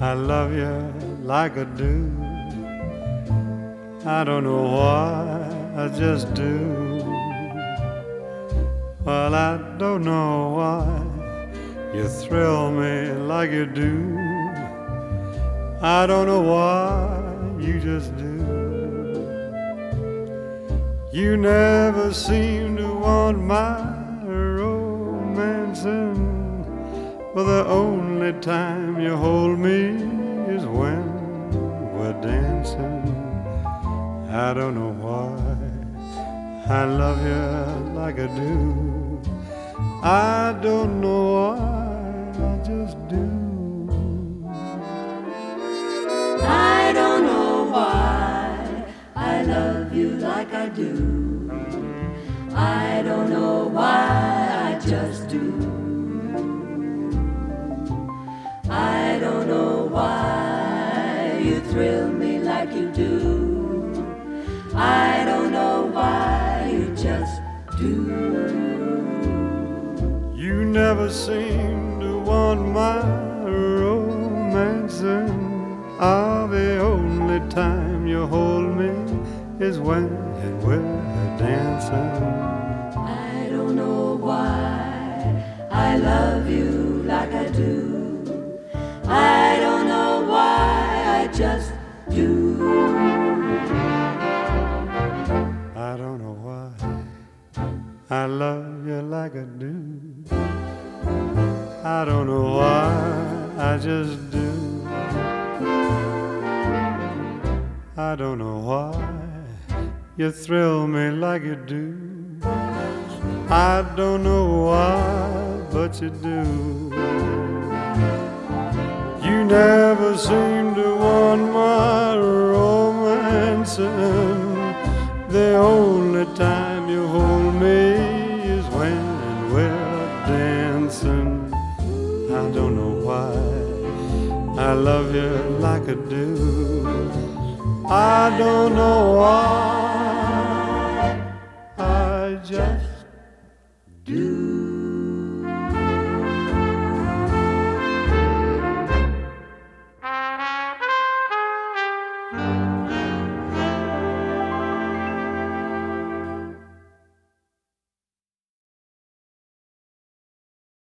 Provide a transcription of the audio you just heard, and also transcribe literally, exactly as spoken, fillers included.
I love you like I do. I don't know why, I just do. Well, I don't know why you thrill me like you do. I don't know why, you just do. You never seem to want my romancing, but the only time you hold me is when we're dancing. I don't know why I love you like I do. I don't know why, I just do. I don't know why I love you like I do. I don't know why, I just do. I don't know why you thrill me like you do. I don't know why, you just do. You never seem to want my romancing. Ah, the only time you hold me is when we're dancing. I don't know why I love you like I do. I don't know why, I just do. I don't know why I love you like I do. I don't know why, I just do. I don't know why you thrill me like you do. I don't know why, but you do. You never seem to want my romancing. The only time you hold me is when we're dancing. I don't know why I love you like I do. I don't know why.